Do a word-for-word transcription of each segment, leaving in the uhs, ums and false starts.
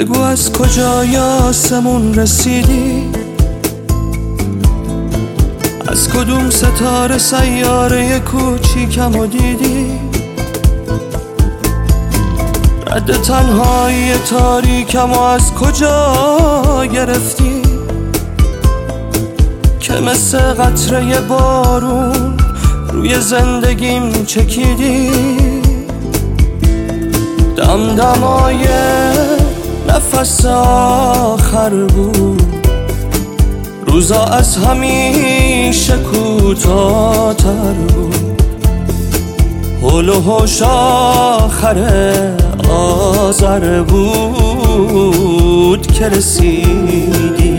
بگو از کجای آسمون رسیدی، از کدوم ستاره سیاره کوچیکمو دیدی، رد تنهایی تاریکمو از کجا گرفتی که مثل قطره بارون روی زندگیم چکیدی. دمدمای نفس آخر بود، روزا از همیشه کوتاه‌تر بود، حول و حوش آخر آذر بود که رسیدی.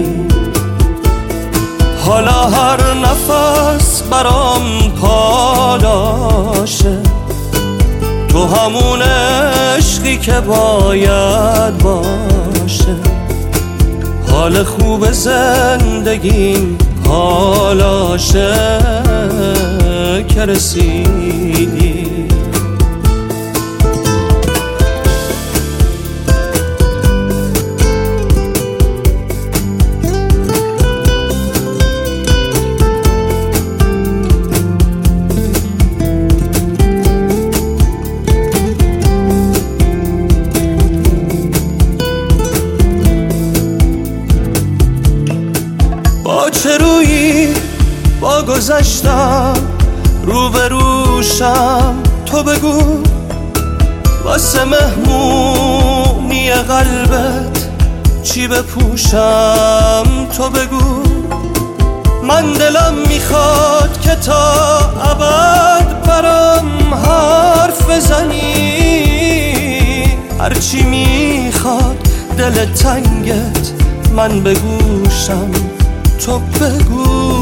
حالا هر نفس برام پالاشه، تو همون عشقی که باید باشه. حال خوب زندگیم حالاشه که رسیدی. با چه رویی با گذشتم روبروشم، تو بگو واسه مهمونی قلبت چی بپوشم، تو بگو من دلم میخواد که تا ابد برام حرف بزنی، هرچی میخواد دل تنگت من بگوشم، تو بگو.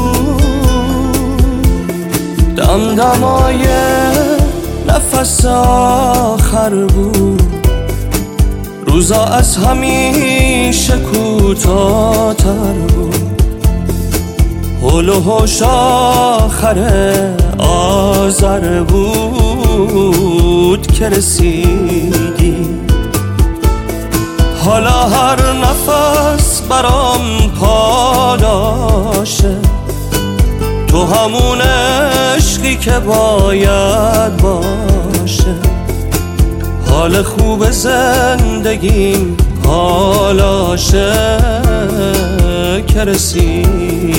دمدمای نفس آخر بود، روزا از همیشه کوتاه‌تر بود، حول و حوش آخر آذر بود که رسیدی. حالا هر نفس برام پالاشه، تو همون عشقی که باید باشه. حال خوب زندگیم حالاشه که رسید.